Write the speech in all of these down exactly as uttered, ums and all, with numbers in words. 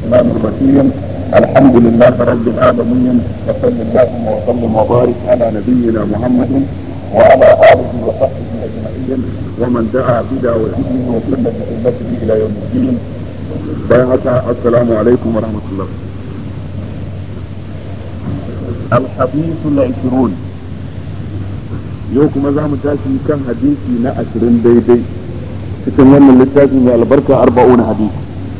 الرحمن الرحيم. الحمد لله رب العالمين، وصلى اللهم وسلم وبارك على نبينا محمد وعلى اله وصحبه اجمعين ومن دعا بدعوته وسن بسنته الى يوم الدين. السلام عليكم ورحمه الله. الحديث العشرون. يوكم زعم تاشي كان حديثي نا عشرين ديدي cikin wannan littafi mai albarka arba'una hadith.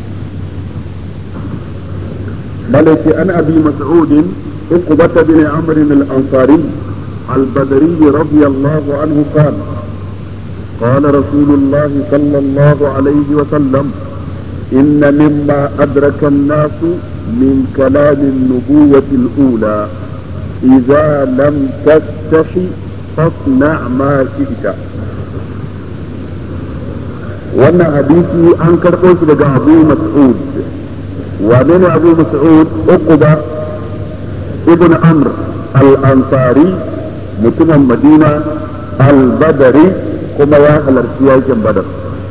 ملك عن ابي مسعود عقبة بن عمرو الانصاري البدري رضي الله عنه قال: قال رسول الله صلى الله عليه وسلم: ان مما ادرك الناس من كلام النبوة الاولى اذا لم تستحي فاصنع ما شئت. wannan hadisi an karɓo shi daga Abu Mas'ud. wane ne Abu Mas'ud? Uqba ibn Amr al-Ansari, mutumin Madina, al-Badri, kuma ya halarci yakin Badar.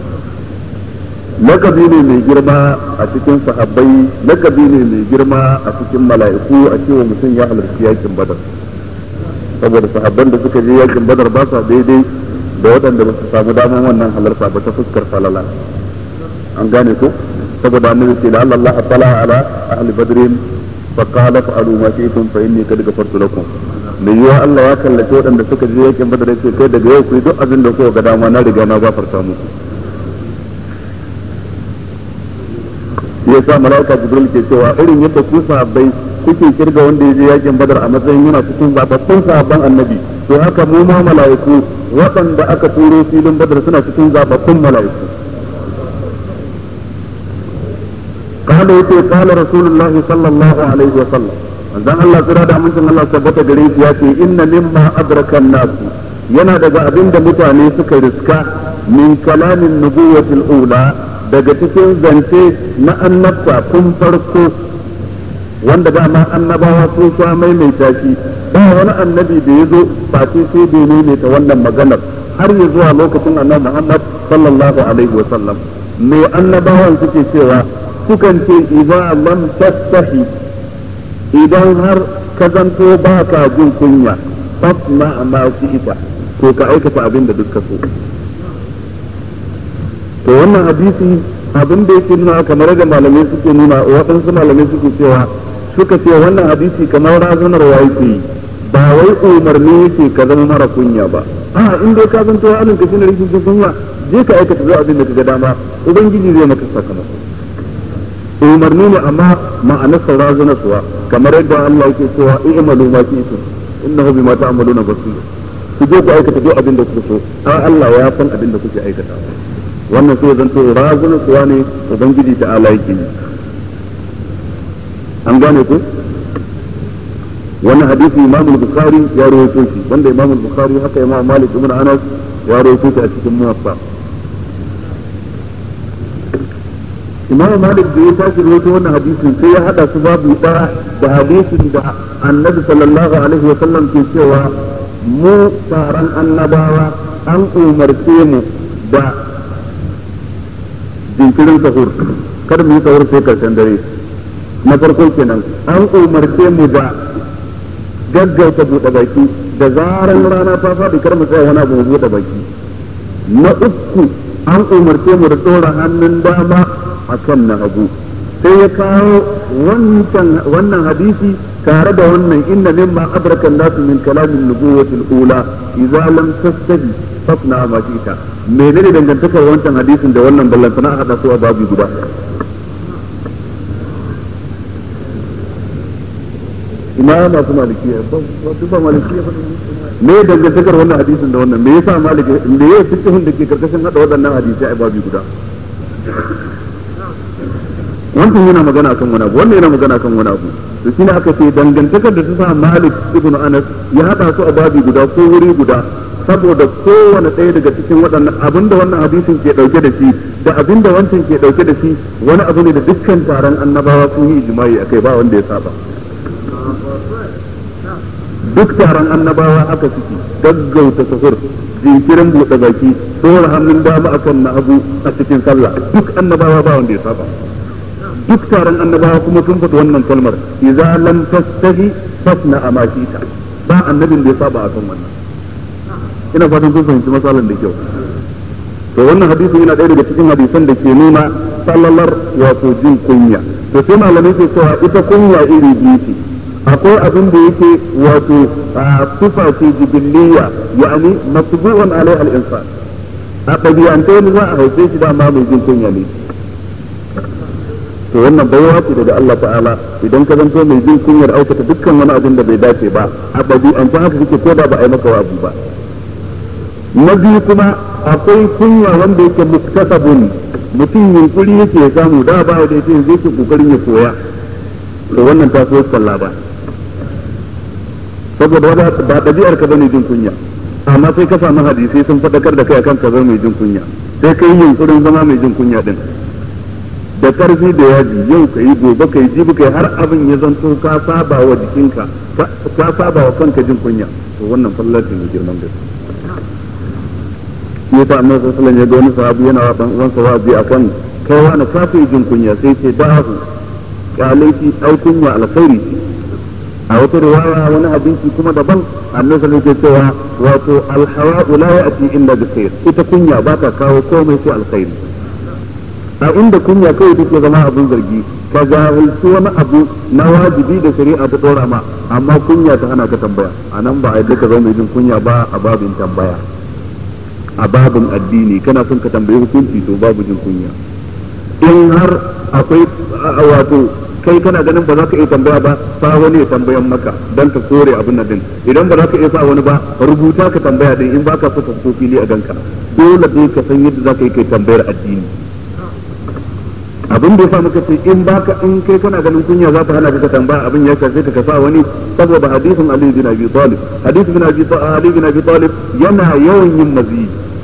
Lakabi ne mai girma a cikin sahabbai, lakabi ne mai girma a cikin mala'iku a cewa mutum ya halarci yakin Badar, saboda sahabban da suka je yakin Badar ba sa daidai da waɗanda ba su samu daman wannan halarta ba ta fuskar falala. An gane ko? saboda annabi ce da Allah tala ala ahli badrin fa qala fa'alu ma shi'tum fa inni qad ghafartu lakum. mai yiwa Allah ya kallace waɗanda suka je yakin Badar ce kai daga yau ku yi duk abin da kuka ga dama na riga na gafarta muku. yasa malaika Jibril ke cewa irin yadda ku sahabbai kuke kirga wanda ya je yakin Badar a matsayin yana cikin zababbun sahabban annabi, to haka mu ma malaiku waɗanda aka turo filin Badar suna cikin zababbun malaiku. قال يتي قال رسول الله صلى الله عليه وسلم dan Allah tsira da amincin Allah tabbata gare shi ya ce inna mimma adraka an-nas, yana daga abinda mutane suka riska min kalamin nubuwatil ula, daga cikin zance na annabta kun farko wanda dama annabawa sun sha maimaita shi, ba wani annabi da ya zo face sai da ne ta wannan maganar har ya zuwa lokacin annabi Muhammad sallallahu alaihi wasallam. me annabawan suke cewa? sukan ce idan lam tastahi, idan har ka zanto ba ka jin kunya, fasma ma ita, to ka aikata abin da duk ka so. to wannan hadisi abin da yake nuna kamar da malamai suke nuna, waɗansu malamai suke cewa suka ce wannan hadisi kamar razanarwa yake, ba wai umarni yake ka zama mara kunya ba. a in dai ka zanto halin ka shine rikin kunya, je ka aikata zuwa abin da ka ga dama, ubangiji zai maka sakamako. umarni ne amma ma'anar razana suwa, kamar yadda Allah yake cewa i'malu ma shi'tum innahu bima ta'maluna basir. ku je ku aikata duk abin da kuke so, a Allah ya san abin da kuke aikata. wannan sai zan to razana suwa ne ubangiji ta Allah yake yi. an gane ku? wannan hadisi Imam al-Bukhari ya rawaito shi, wanda Imam al-Bukhari haka Imam Malik ibn Anas ya rawaito shi a cikin Muwatta. Imam Malik da ya tashi rawaito wannan hadisin sai ya hada su babu ɗaya da hadisin da Annabi sallallahu alaihi wa sallam ke cewa mu taron annabawa an umarce mu da jinkirin sahur, kada mu yi sahur sai karshen dare. na farko kenan an umarce mu da gaggauta buɗe baki, da zaran rana ta faɗi kar mu tsaya wani abu mu buɗe baki. na uku an umarce mu da tsora hannun dama akan na hagu. sai ya kawo wannan hadisi tare da wannan inna mimma adraka nasu min kalamin nubuwatil ula idza lam tastahi fasna ma shi'ta. menene dangantakar wancan hadisin da wannan ballantana a hada su a babu guda? ina masu malikiya ba ba malikiya ba me dangantakar wannan hadisin da wannan? me yasa maliki me yasa fiqhin da ke karkashin hada waɗannan hadisi a babu guda? wancan yana magana kan wani abu, wannan yana magana kan wani abu. to shine aka ce dangantakar da ta sa Malik ibn Anas ya hada su a babi guda ko wuri guda, saboda kowane ɗaya daga cikin waɗannan abinda wannan hadisin ke ɗauke da shi da abinda wancan ke ɗauke da shi wani abu ne da dukkan taron annabawa sun yi ijma'i akai, ba wanda ya saba. duk taron annabawa aka suke gaggauta sahur, jinkirin buɗe baki, dora hannun dama akan na hagu a cikin sallah, duk annabawa ba wanda ya saba. duk taron annabawa kuma sun faɗi wannan kalmar idza lam tastahi fasna ma shi'ta ba annabin da ya saba akan wannan. Ina fatan kun fahimci matsalar da kyau. To wannan hadisi yana ɗaya daga cikin hadisan da ke nuna sallalar wato jin kunya. To sai malamai ke cewa ita kunya iri biyu ce. Akwai abin da yake wato sifa ce jibiliya yani matbu'un alai al-insan. A ɗabi'ance wani za a haife shi dama mai jin kunya ne. To wannan baiwa ce daga Allah ta'ala idan ka zanto mai jin kunyar aikata dukkan wani abin da bai dace ba a ɗabi'ance haka kake ko da ba a yi maka wabu ba. Na biyu kuma akwai kunya wanda yake muktasabun mutum yunkuri yake ya samu da ba da yake zai ke kokarin ya koya to wannan ta so sallah ba saboda wanda ba ɗabi'ar ka bane jin kunya amma sai ka samu hadisi sun fadakar da kai akan ka zama mai jin kunya sai kai yunkurin zama mai jin kunya din da karfi da yaji yau ka yi gobe ka yi jibi kai har abin ya zanto ka saba wa jikinka ka saba wa kanka jin kunya to wannan fallar ce mai girman gaske ya ta annabi sallallahu alaihi wasallam ya ga wani sahabi yana wa dan uwansa wa'azi akan kai wani kafi jin kunya sai ce da'ahu kalaiti ai kunya alkhairi a wata riwaya wani hadisi kuma daban annabi sallallahu alaihi wasallam ya cewa wato alhawa'u la ya'ti illa bi khair ita kunya ba ta kawo komai sai alkhairi a inda kunya kai take zama abun zargi ka jahilci wani abu na wajibi da shari'a ta dora ma amma kunya ta hana ka tambaya anan ba a yadda ka zama mai jin kunya ba a babin tambaya a babin addini kana son ka tambayi hukunci to babu jin kunya in har akwai wato kai kana ganin ba za ka iya tambaya ba sa wani ya tambayan maka dan ka kore abin nan din idan ba za ka iya sa wani ba rubuta ka tambaya din in baka so ka fito fili a ganka dole dai ka san yadda za ka yi kai tambayar addini abin da ya sa muka ce in baka in kai kana ganin kunya za ta hana ka tambaya abin ya shafe ka sa wani saboda hadisin Ali bin Abi Talib hadisin bin Abi Ali bin Abi Talib yana yawan yin mazi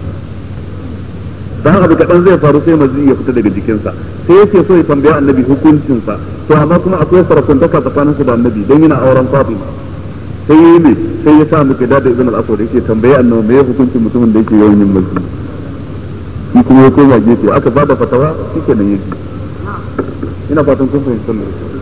dan abu kadan zai faru sai mazi ya fita daga jikinsa sai yake so ya tambaya annabi hukuncinsa to amma kuma akwai sarakuntaka tsakaninsu da annabi dan yana auren Fatima sai yi ne sai ya sa muke da ibn al-Aswad yake tambaya annabi me hukuncin mutumin da yake yawan yin mazi shi kuma ya koma gefe aka bada fatawa shikenan yake ina fatan kun fahimta